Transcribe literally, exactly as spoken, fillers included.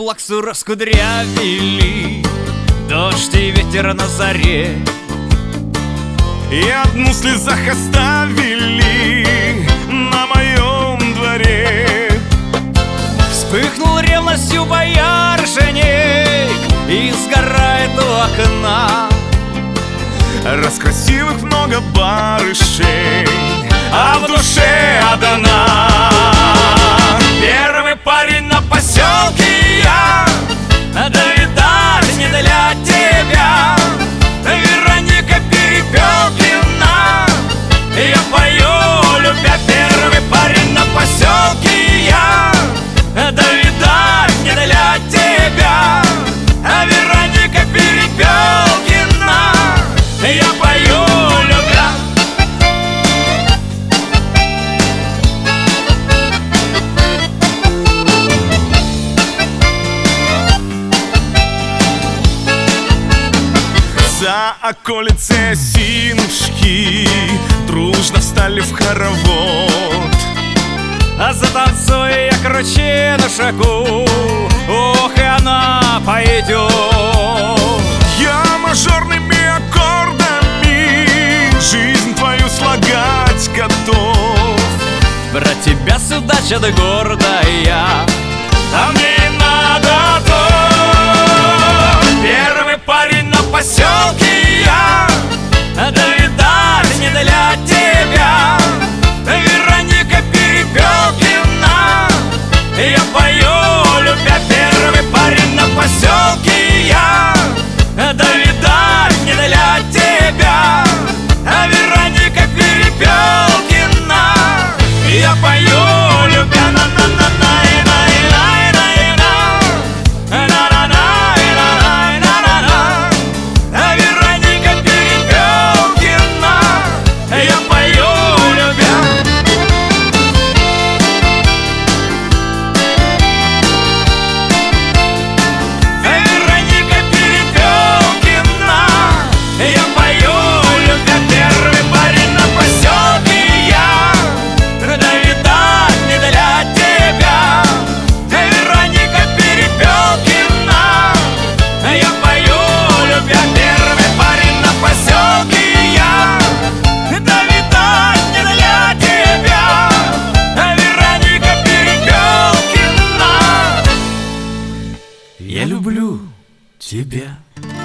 плаксу раскудрявили дождь и ветер на заре, и одну в слезах оставили на моем дворе. Вспыхнул ревностью боярышник и сгорает у окна. Раскрасивых много барышей, а в душе одна. Первый парень на поселке я, да видать не для тебя. Вероника Перепелкина, я пою, любя. Первый парень на поселке я, да видать не для тебя. Вероника Перепелкина, я пою, любя. За околицей осинушки дружно встали в хоровод. А затанцуя я круче на шагу, ох, и она пойдет. Я мажорными аккордами жизнь твою слагать готов. Брать тебя сюда, чадо гордая, а мне и надо то. Первый парень на поселке я, да видать не для тебя. Вероника Перепелкина, я пою, любя. Первый парень на поселке я, да видать не для тебя. Вероника Перепелкина, я пою, любя. Вероника Перепелкина, я пою, любя. Вероника Перепелкина, я пою, любя. Первый парень на поселке я, да видать не для тебя. Вероника Перепелкина, я пою, любя. Первый парень на поселке я, да видать не для тебя. Вероника Перепелкина, я люблю тебя.